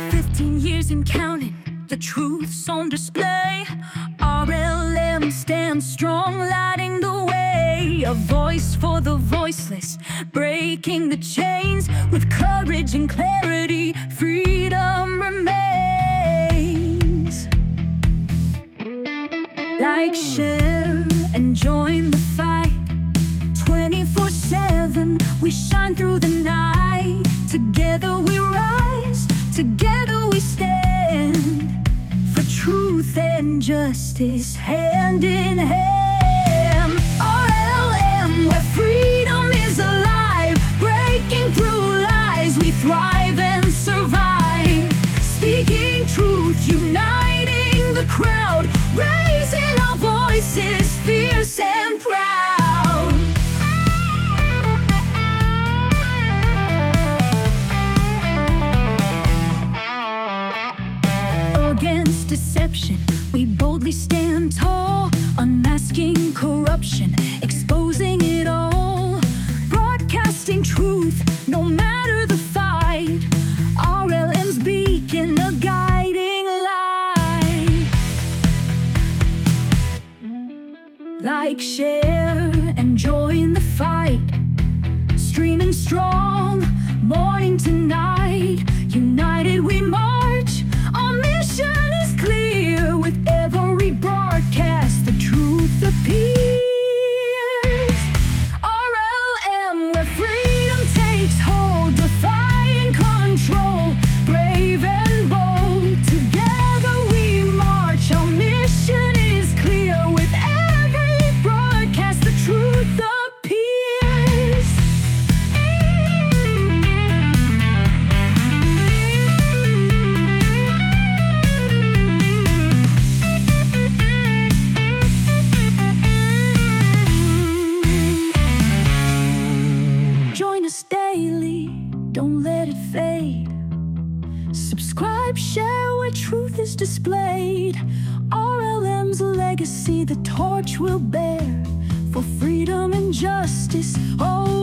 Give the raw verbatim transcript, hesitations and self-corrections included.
Fifteen years and counting, the truth's on display. R L M stands strong, lighting the way. A voice for the voiceless, breaking the chains. With courage and clarity, freedom remains. Like, share, and join the fight. Twenty-four seven, we shine through the night. Together we rise, together we stand. For truth and justice, hand in hand. R L M, where freedom is alive. Breaking through lies, we thrive and survive. Speaking truth, uniting the crowd. Raising our voices, fierce and proud. Against deception, we boldly stand tall. Unmasking corruption, exposing it all. Broadcasting truth, no matter the fight. R L M's beacon, a guiding light. Like, share, and join the fight. Streaming strong, morning to night. United we march, our mission is clear. With every broadcast, the truth appears. R L M, where freedom takes hold. Defying control, brave and bold. Together we march, our mission is clear. With every broadcast, the truth appears. Join us daily, don't let it fade. Subscribe, share where truth is displayed. R L M's legacy, the torch will bear. For freedom and justice, oh